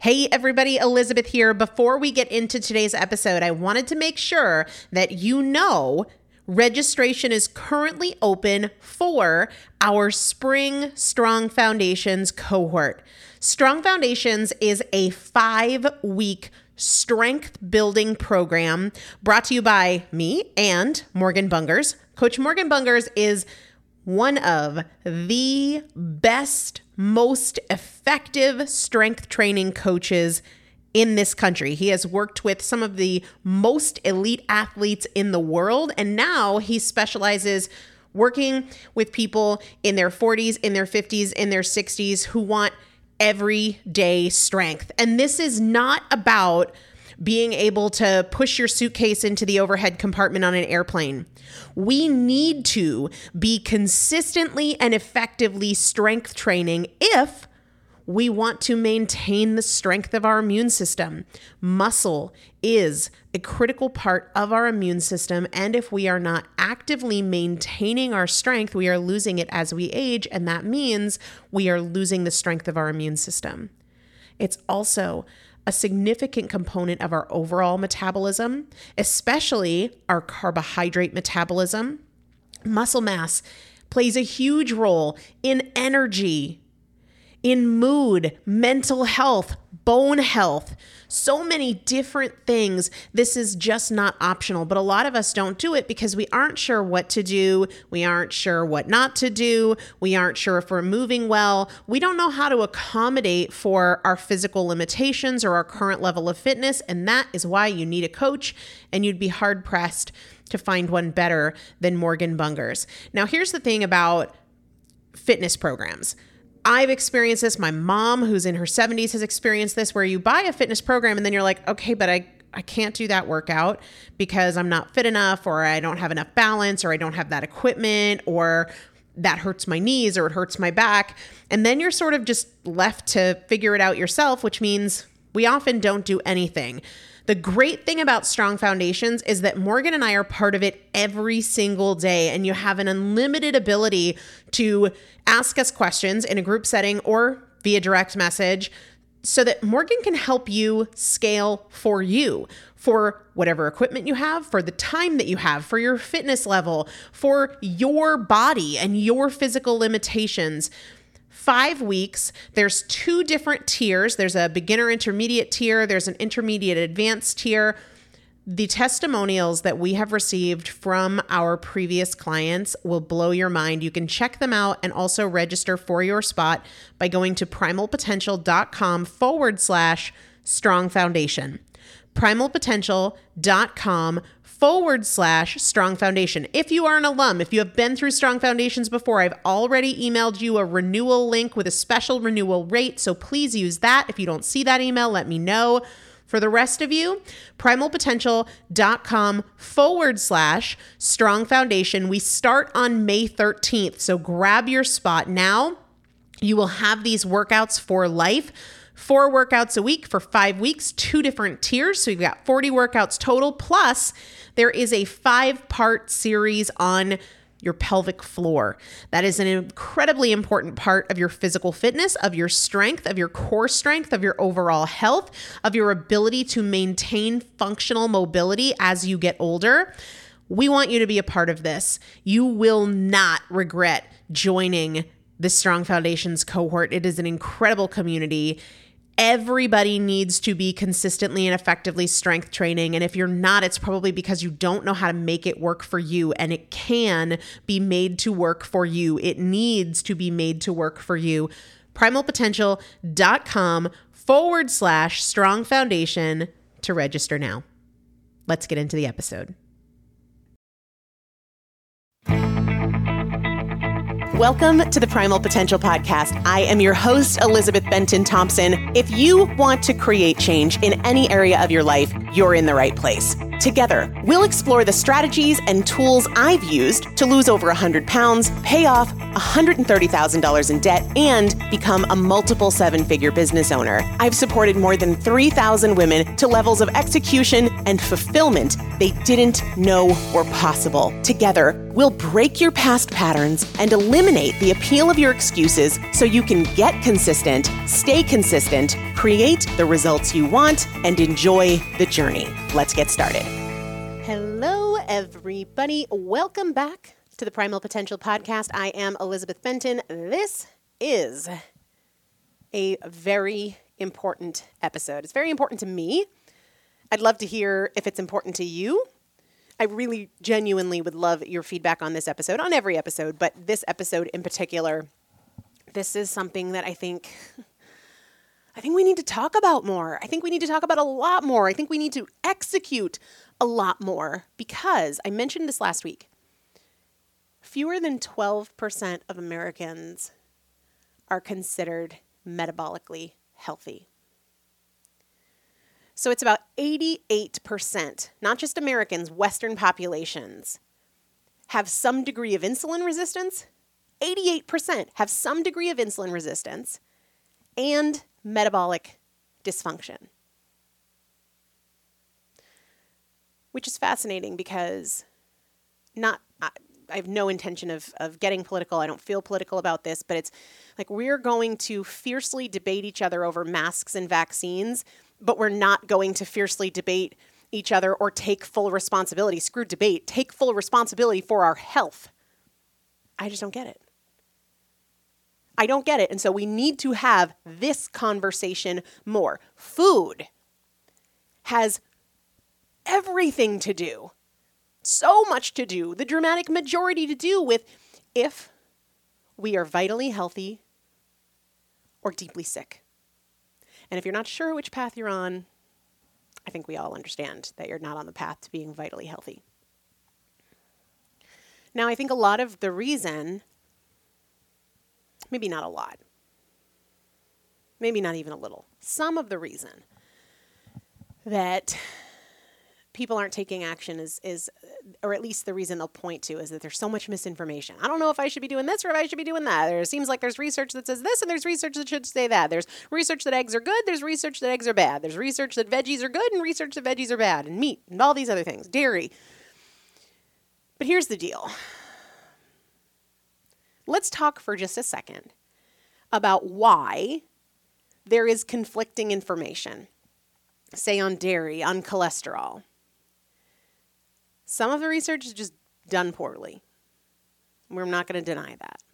Hey everybody, Elizabeth here. Before we get into today's episode, I wanted to make sure that you know registration is currently open for our Spring Strong Foundations cohort. Strong Foundations is a 5-week strength building program brought to you by me and Morgan Bungers. Coach Morgan Bungers is one of the best, most effective strength training coaches in this country. He has worked with some of the most elite athletes in the world, and now he specializes working with people in their 40s, in their 50s, in their 60s who want everyday strength. And this is not about being able to push your suitcase into the overhead compartment on an airplane. We need to be consistently and effectively strength training if we want to maintain the strength of our immune system. Muscle is a critical part of our immune system, and if we are not actively maintaining our strength, we are losing it as we age, and that means we are losing the strength of our immune system. It's also a significant component of our overall metabolism, especially our carbohydrate metabolism. Muscle mass plays a huge role in energy, in mood, mental health, bone health, so many different things. This is just not optional, but a lot of us don't do it because we aren't sure what to do. We aren't sure what not to do. We aren't sure if we're moving well. We don't know how to accommodate for our physical limitations or our current level of fitness, and that is why you need a coach, and you'd be hard-pressed to find one better than Morgan Bungers. Now, here's the thing about fitness programs. I've experienced this. My mom, who's in her 70s, has experienced this, where you buy a fitness program and then you're like, okay, but I can't do that workout because I'm not fit enough, or I don't have enough balance, or I don't have that equipment, or that hurts my knees, or it hurts my back. And then you're sort of just left to figure it out yourself, which means we often don't do anything. The great thing about Strong Foundations is that Morgan and I are part of it every single day, and you have an unlimited ability to ask us questions in a group setting or via direct message so that Morgan can help you scale for you, for whatever equipment you have, for the time that you have, for your fitness level, for your body and your physical limitations. 5 weeks, there's 2 different tiers. There's a beginner intermediate tier. There's an intermediate advanced tier. The testimonials that we have received from our previous clients will blow your mind. You can check them out and also register for your spot by going to primalpotential.com/strong foundation. primalpotential.com/strong foundation. If you are an alum, if you have been through Strong Foundations before, I've already emailed you a renewal link with a special renewal rate, so please use that. If you don't see that email, let me know. For the rest of you, primalpotential.com/strong foundation. We start on May 13th, so grab your spot now. You will have these workouts for life. 4 workouts a week for 5 weeks, 2 different tiers. So you've got 40 workouts total. Plus, there is a 5-part series on your pelvic floor. That is an incredibly important part of your physical fitness, of your strength, of your core strength, of your overall health, of your ability to maintain functional mobility as you get older. We want you to be a part of this. You will not regret joining the Strong Foundations cohort. It is an incredible community. Everybody needs to be consistently and effectively strength training. And if you're not, it's probably because you don't know how to make it work for you. And it can be made to work for you. It needs to be made to work for you. primalpotential.com/strong foundation to register now. Let's get into the episode. Welcome to the Primal Potential Podcast. I am your host, Elizabeth Benton Thompson. If you want to create change in any area of your life, you're in the right place. Together, we'll explore the strategies and tools I've used to lose over 100 pounds, pay off $130,000 in debt, and become a multiple seven-figure business owner. I've supported more than 3,000 women to levels of execution and fulfillment they didn't know were possible. Together, we'll break your past patterns and eliminate the appeal of your excuses so you can get consistent, stay consistent, create the results you want, and enjoy the journey. Let's get started. Hello, everybody. Welcome back to the Primal Potential Podcast. I am Elizabeth Benton. This is a very important episode. It's very important to me. I'd love to hear if it's important to you. I really genuinely would love your feedback on this episode, on every episode, but this episode in particular. This is something that I think we need to talk about more. I think we need to talk about a lot more. I think we need to execute a lot more because I mentioned this last week. Fewer than 12% of Americans are considered metabolically healthy. So it's about 88%, not just Americans, Western populations, have some degree of insulin resistance. 88% have some degree of insulin resistance and metabolic dysfunction. Which is fascinating because I have no intention of getting political. I don't feel political about this, but it's like we're going to fiercely debate each other over masks and vaccines, but we're not going to fiercely debate each other or take full responsibility. Screw debate. Take full responsibility for our health. I just don't get it. I don't get it. And so we need to have this conversation more. Food has everything to do, so much to do, the dramatic majority to do with if we are vitally healthy or deeply sick. And if you're not sure which path you're on, I think we all understand that you're not on the path to being vitally healthy. Now, I think a lot of the reason, maybe not a lot, maybe not even a little, some of the reason that people aren't taking action is, or at least the reason they'll point to, is that there's so much misinformation. I don't know if I should be doing this or if I should be doing that. It seems like there's research that says this and there's research that should say that. There's research that eggs are good. There's research that eggs are bad. There's research that veggies are good and research that veggies are bad, and meat and all these other things, dairy. But here's the deal. Let's talk for just a second about why there is conflicting information, say on dairy, on cholesterol. Some of the research is just done poorly. We're not going to deny that.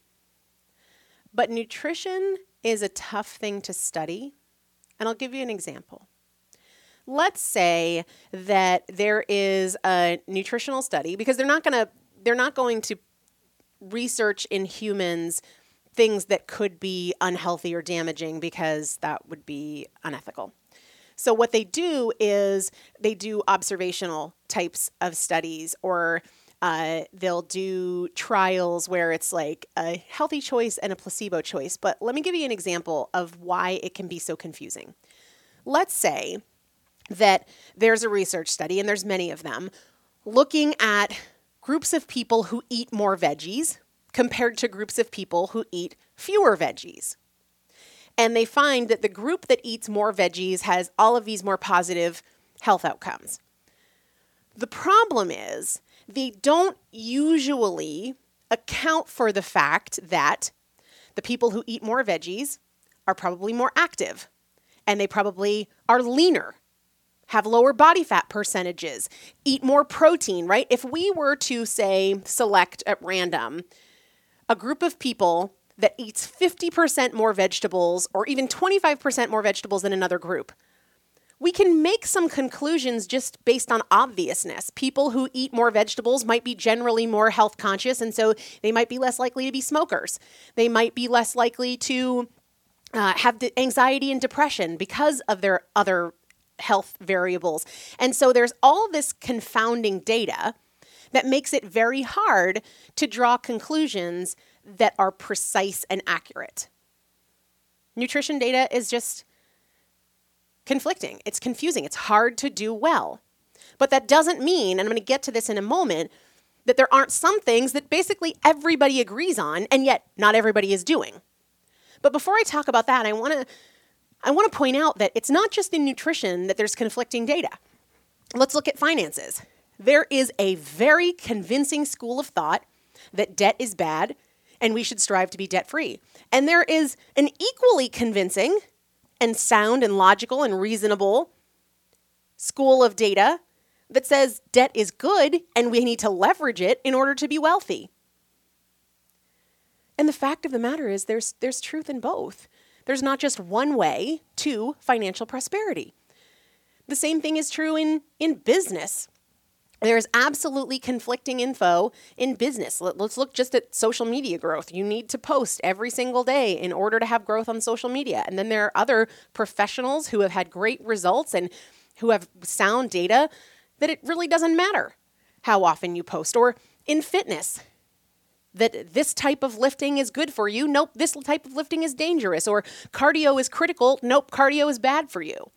But nutrition is a tough thing to study, and I'll give you an example. Let's say that there is a nutritional study, because they're not going to research in humans things that could be unhealthy or damaging, because that would be unethical. So what they do is they do observational types of studies, or they'll do trials where it's like a healthy choice and a placebo choice. But let me give you an example of why it can be so confusing. Let's say that there's a research study, and there's many of them, looking at groups of people who eat more veggies compared to groups of people who eat fewer veggies. And they find that the group that eats more veggies has all of these more positive health outcomes. The problem is they don't usually account for the fact that the people who eat more veggies are probably more active, and they probably are leaner, have lower body fat percentages, eat more protein, right? If we were to, say, select at random a group of people that eats 50% more vegetables or even 25% more vegetables than another group, we can make some conclusions just based on obviousness. People who eat more vegetables might be generally more health conscious, and so they might be less likely to be smokers. They might be less likely to have anxiety and depression because of their other health variables. And so there's all this confounding data that makes it very hard to draw conclusions that are precise and accurate. Nutrition data is just conflicting. It's confusing. It's hard to do well. But that doesn't mean, and I'm going to get to this in a moment, that there aren't some things that basically everybody agrees on and yet not everybody is doing. But before I talk about that, I want to point out that it's not just in nutrition that there's conflicting data. Let's look at finances. There is a very convincing school of thought that debt is bad and we should strive to be debt-free. And there is an equally convincing and sound and logical and reasonable school of data that says debt is good and we need to leverage it in order to be wealthy. And the fact of the matter is there's truth in both. There's not just one way to financial prosperity. The same thing is true in business. There's absolutely conflicting info in business. Let's look just at social media growth. You need to post every single day in order to have growth on social media. And then there are other professionals who have had great results and who have sound data that it really doesn't matter how often you post. Or in fitness, that this type of lifting is good for you. Nope, this type of lifting is dangerous. Or cardio is critical. Nope, cardio is bad for you.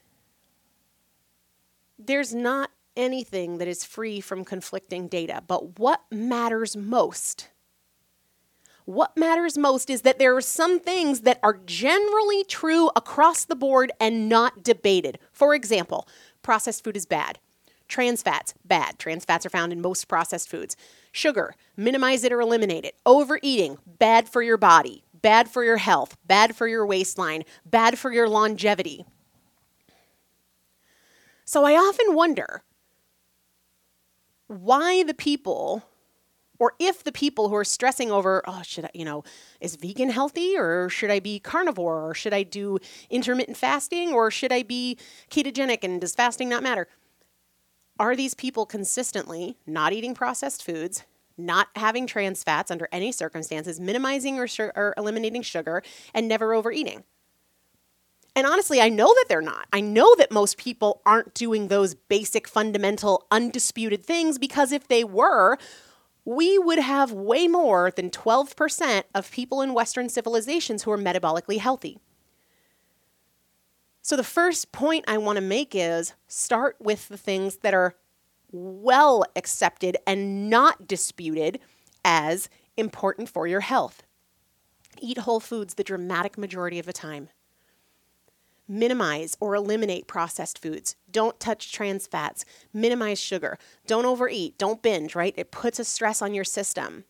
There's not anything that is free from conflicting data. But what matters most? What matters most is that there are some things that are generally true across the board and not debated. For example, processed food is bad. Trans fats, bad. Trans fats are found in most processed foods. Sugar, minimize it or eliminate it. Overeating, bad for your body, bad for your health, bad for your waistline, bad for your longevity. So I often wonder why the people, or if the people who are stressing over, is vegan healthy or should I be carnivore or should I do intermittent fasting or should I be ketogenic and does fasting not matter? Are these people consistently not eating processed foods, not having trans fats under any circumstances, minimizing or eliminating sugar, and never overeating? And honestly, I know that they're not. I know that most people aren't doing those basic, fundamental, undisputed things because if they were, we would have way more than 12% of people in Western civilizations who are metabolically healthy. So the first point I want to make is start with the things that are well accepted and not disputed as important for your health. Eat whole foods the dramatic majority of the time. Minimize or eliminate processed foods. Don't touch trans fats. Minimize sugar. Don't overeat. Don't binge, right? It puts a stress on your system.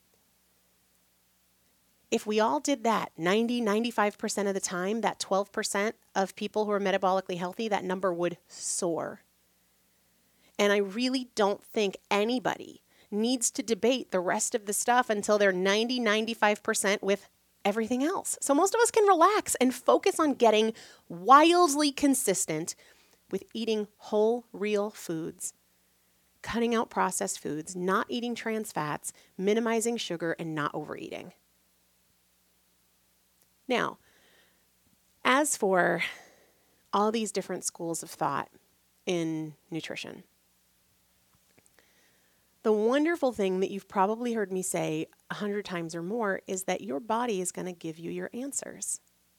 If we all did that 95% of the time, that 12% of people who are metabolically healthy, that number would soar. And I really don't think anybody needs to debate the rest of the stuff until they're 95% with everything else. So most of us can relax and focus on getting wildly consistent with eating whole, real foods, cutting out processed foods, not eating trans fats, minimizing sugar, and not overeating. Now, as for all these different schools of thought in nutrition, the wonderful thing that you've probably heard me say 100 times or more is that your body is going to give you your answers.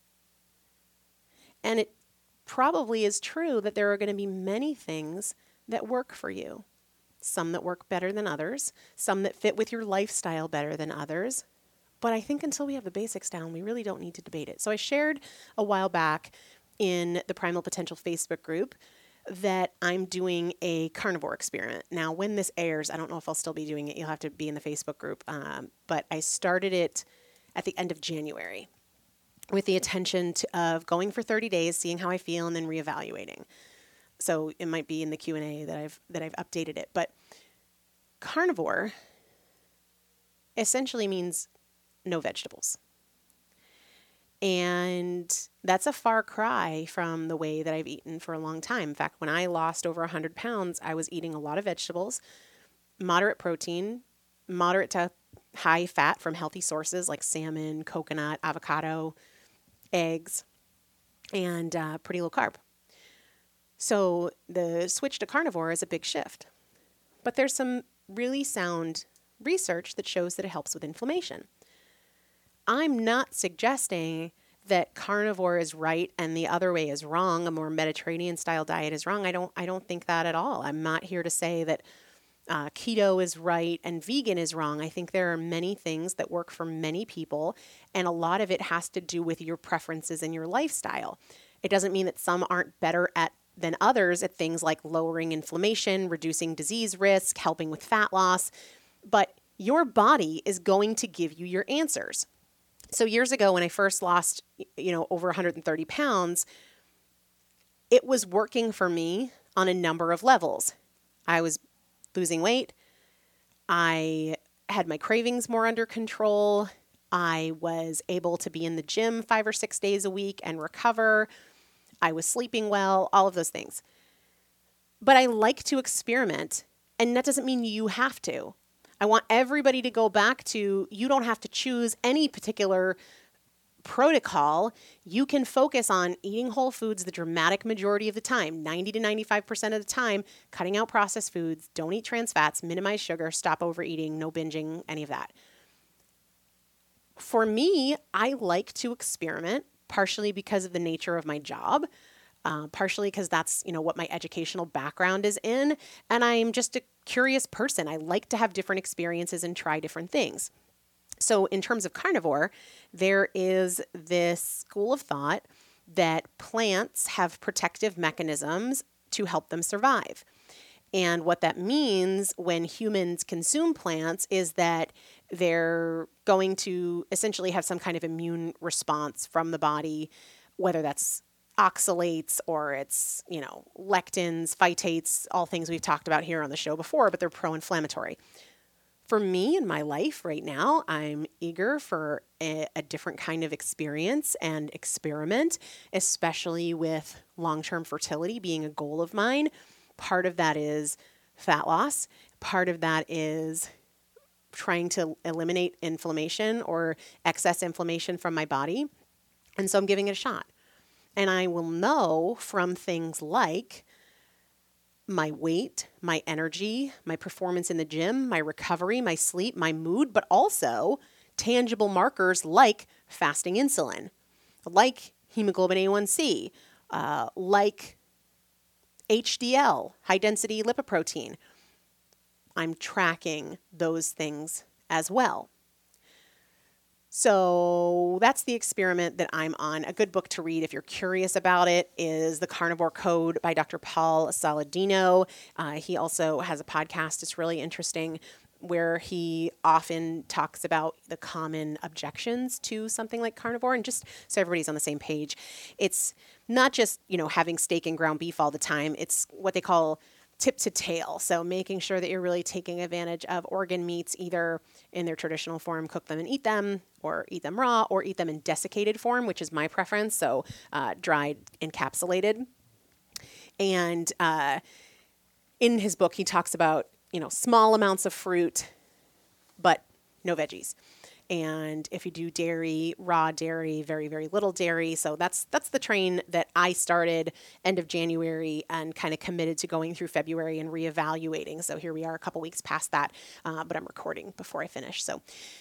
And it probably is true that there are going to be many things that work for you. Some that work better than others, some that fit with your lifestyle better than others. But I think until we have the basics down, we really don't need to debate it. So I shared a while back in the Primal Potential Facebook group that I'm doing a carnivore experiment. Now, when this airs, I don't know if I'll still be doing it. You'll have to be in the Facebook group. But I started it at the end of January with the intention of going for 30 days, seeing how I feel, and then reevaluating. So it might be in the Q&A that I've updated it. But carnivore essentially means no vegetables. And that's a far cry from the way that I've eaten for a long time. In fact, when I lost over 100 pounds, I was eating a lot of vegetables, moderate protein, moderate to high fat from healthy sources like salmon, coconut, avocado, eggs, and pretty low carb. So the switch to carnivore is a big shift. But there's some really sound research that shows that it helps with inflammation. I'm not suggesting that carnivore is right and the other way is wrong, a more Mediterranean style diet is wrong. I don't think that at all. I'm not here to say that keto is right and vegan is wrong. I think there are many things that work for many people, and a lot of it has to do with your preferences and your lifestyle. It doesn't mean that some aren't better than others at things like lowering inflammation, reducing disease risk, helping with fat loss, but your body is going to give you your answers. So years ago, when I first lost, over 130 pounds, it was working for me on a number of levels. I was losing weight. I had my cravings more under control. I was able to be in the gym 5 or 6 days a week and recover. I was sleeping well, all of those things. But I like to experiment, and that doesn't mean you have to. I want everybody to go back to, you don't have to choose any particular protocol. You can focus on eating whole foods the dramatic majority of the time, 90 to 95% of the time, cutting out processed foods, don't eat trans fats, minimize sugar, stop overeating, no binging, any of that. For me, I like to experiment, partially because of the nature of my job, partially because that's, what my educational background is in. And I'm just a curious person. I like to have different experiences and try different things. So in terms of carnivore, there is this school of thought that plants have protective mechanisms to help them survive. And what that means when humans consume plants is that they're going to essentially have some kind of immune response from the body, whether that's oxalates or it's, lectins, phytates, all things we've talked about here on the show before, but they're pro-inflammatory. For me in my life right now, I'm eager for a different kind of experience and experiment, especially with long-term fertility being a goal of mine. Part of that is fat loss. Part of that is trying to eliminate inflammation or excess inflammation from my body. And so I'm giving it a shot. And I will know from things like my weight, my energy, my performance in the gym, my recovery, my sleep, my mood, but also tangible markers like fasting insulin, like hemoglobin A1C, like HDL, high density lipoprotein. I'm tracking those things as well. So that's the experiment that I'm on. A good book to read if you're curious about it is The Carnivore Code by Dr. Paul Saladino. He also has a podcast. It's really interesting where he often talks about the common objections to something like carnivore. And just so everybody's on the same page, it's not just, having steak and ground beef all the time. It's what they call tip to tail. So making sure that you're really taking advantage of organ meats, either in their traditional form, cook them and eat them, or eat them raw, or eat them in desiccated form, which is my preference. So dried, encapsulated. And in his book, he talks about, small amounts of fruit, but no veggies. And if you do dairy, raw dairy, very, very little dairy. So that's the train that I started end of January and kind of committed to going through February and reevaluating. So here we are a couple weeks past that, but I'm recording before I finish. So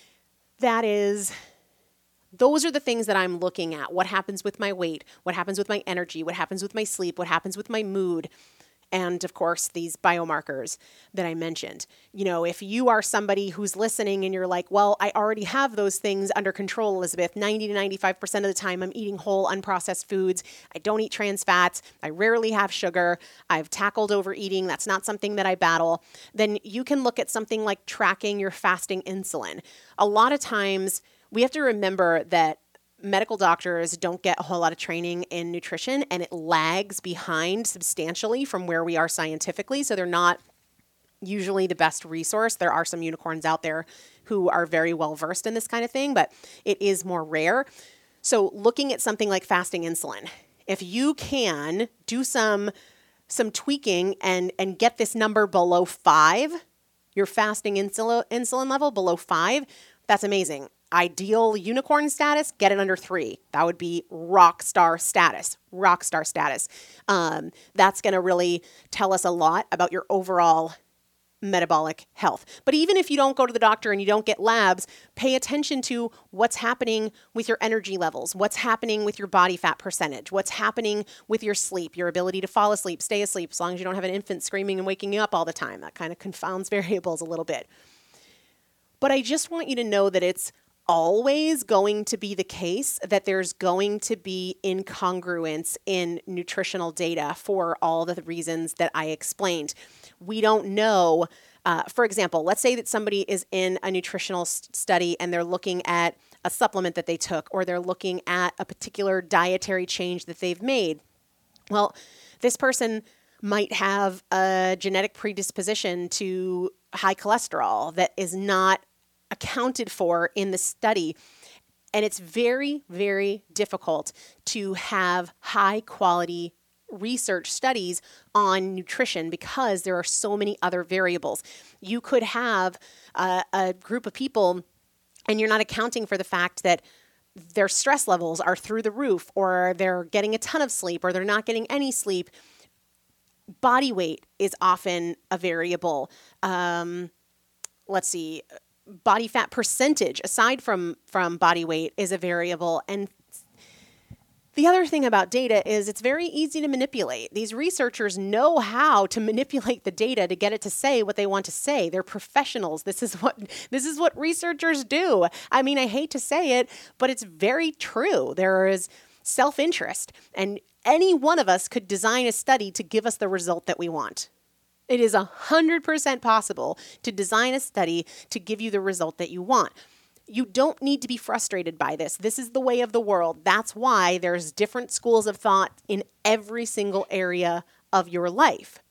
those are the things that I'm looking at. What happens with my weight? What happens with my energy? What happens with my sleep? What happens with my mood? And of course, these biomarkers that I mentioned. If you are somebody who's listening and you're like, well, I already have those things under control, Elizabeth, 90 to 95% of the time I'm eating whole, unprocessed foods. I don't eat trans fats. I rarely have sugar. I've tackled overeating. That's not something that I battle. Then you can look at something like tracking your fasting insulin. A lot of times we have to remember that medical doctors don't get a whole lot of training in nutrition, and it lags behind substantially from where we are scientifically. So they're not usually the best resource. There are some unicorns out there who are very well versed in this kind of thing, but it is more rare. So looking at something like fasting insulin, if you can do some tweaking and get this number below 5, your fasting insulin level below 5, that's amazing. Ideal unicorn status, get it under 3. That would be rock star status. That's going to really tell us a lot about your overall metabolic health. But even if you don't go to the doctor and you don't get labs, pay attention to what's happening with your energy levels, what's happening with your body fat percentage, what's happening with your sleep, your ability to fall asleep, stay asleep, as long as you don't have an infant screaming and waking you up all the time. That kind of confounds variables a little bit. But I just want you to know that it's always going to be the case that there's going to be incongruence in nutritional data for all the reasons that I explained. We don't know, for example, let's say that somebody is in a nutritional study and they're looking at a supplement that they took, or they're looking at a particular dietary change that they've made. Well, this person might have a genetic predisposition to high cholesterol that is not accounted for in the study. And it's very, very difficult to have high quality research studies on nutrition because there are so many other variables. You could have a group of people and you're not accounting for the fact that their stress levels are through the roof, or they're getting a ton of sleep, or they're not getting any sleep. Body weight is often a variable. Let's see. Body fat percentage, aside from body weight, is a variable. And the other thing about data is it's very easy to manipulate. These researchers know how to manipulate the data to get it to say what they want to say. They're professionals. This is what researchers do. I mean, I hate to say it, but it's very true. There is self-interest, and any one of us could design a study to give us the result that we want. It is 100% possible to design a study to give you the result that you want. You don't need to be frustrated by this. This is the way of the world. That's why there's different schools of thought in every single area of your life.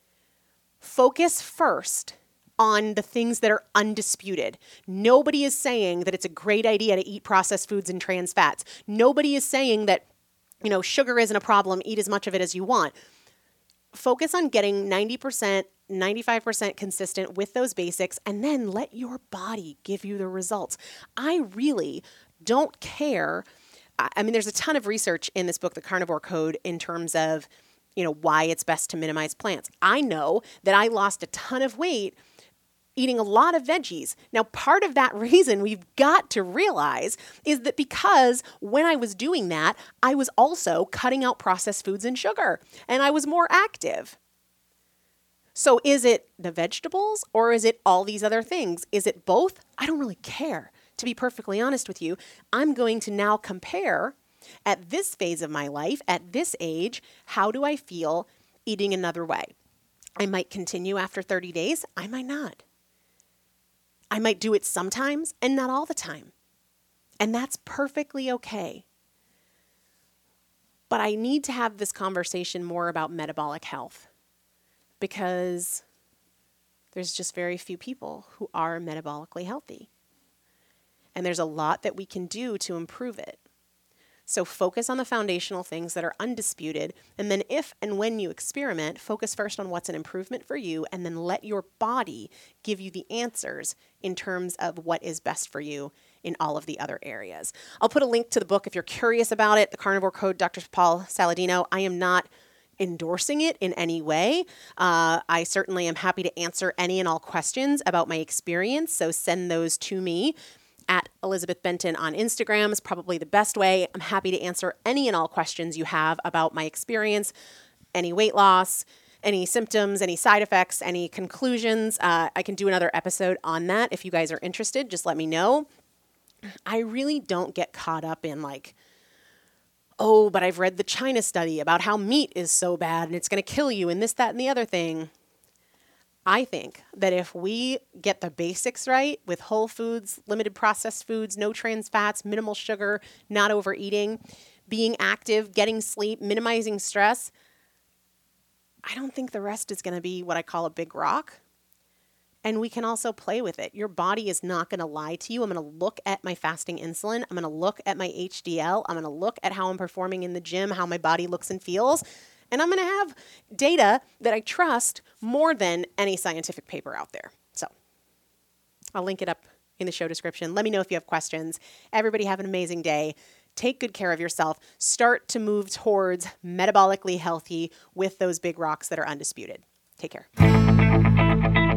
Focus first on the things that are undisputed. Nobody is saying that it's a great idea to eat processed foods and trans fats. Nobody is saying that, sugar isn't a problem, eat as much of it as you want. Focus on getting 90%, 95% consistent with those basics, and then let your body give you the results. I really don't care. I mean, there's a ton of research in this book, The Carnivore Code, in terms of, why it's best to minimize plants. I know that I lost a ton of weight eating a lot of veggies. Now, part of that reason we've got to realize is that because when I was doing that, I was also cutting out processed foods and sugar, and I was more active. So is it the vegetables, or is it all these other things? Is it both? I don't really care. To be perfectly honest with you, I'm going to now compare at this phase of my life, at this age, how do I feel eating another way? I might continue after 30 days. I might not. I might do it sometimes and not all the time. And that's perfectly okay. But I need to have this conversation more about metabolic health, because there's just very few people who are metabolically healthy. And there's a lot that we can do to improve it. So focus on the foundational things that are undisputed. And then if and when you experiment, focus first on what's an improvement for you, and then let your body give you the answers in terms of what is best for you in all of the other areas. I'll put a link to the book if you're curious about it, The Carnivore Code, Dr. Paul Saladino. I am not endorsing it in any way. I certainly am happy to answer any and all questions about my experience. So send those to me. At Elizabeth Benton on Instagram is probably the best way. I'm happy to answer any and all questions you have about my experience, any weight loss, any symptoms, any side effects, any conclusions. I can do another episode on that. If you guys are interested, just let me know. I really don't get caught up in but I've read the China study about how meat is so bad and it's going to kill you and this, that, and the other thing. I think that if we get the basics right with whole foods, limited processed foods, no trans fats, minimal sugar, not overeating, being active, getting sleep, minimizing stress, I don't think the rest is going to be what I call a big rock. And we can also play with it. Your body is not going to lie to you. I'm going to look at my fasting insulin. I'm going to look at my HDL. I'm going to look at how I'm performing in the gym, how my body looks and feels. And I'm going to have data that I trust more than any scientific paper out there. So I'll link it up in the show description. Let me know if you have questions. Everybody have an amazing day. Take good care of yourself. Start to move towards metabolically healthy with those big rocks that are undisputed. Take care.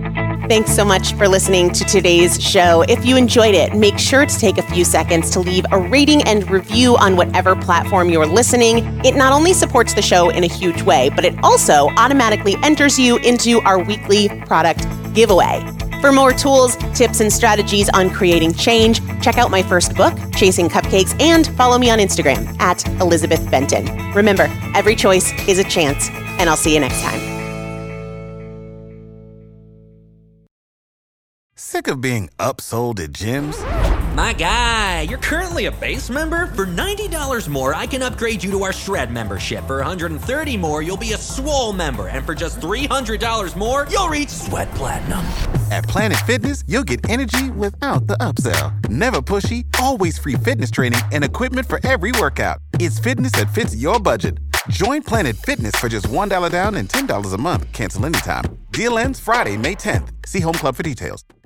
Thanks so much for listening to today's show. If you enjoyed it, make sure to take a few seconds to leave a rating and review on whatever platform you're listening. It not only supports the show in a huge way, but it also automatically enters you into our weekly product giveaway. For more tools, tips, and strategies on creating change, check out my first book, Chasing Cupcakes, and follow me on Instagram @ElizabethBenton. Remember, every choice is a chance, and I'll see you next time. Sick of being upsold at gyms? My guy, you're currently a base member? For $90 more, I can upgrade you to our Shred membership. For $130 more, you'll be a Swole member. And for just $300 more, you'll reach Sweat Platinum. At Planet Fitness, you'll get energy without the upsell. Never pushy, always free fitness training and equipment for every workout. It's fitness that fits your budget. Join Planet Fitness for just $1 down and $10 a month. Cancel anytime. Deal ends Friday, May 10th. See Home Club for details.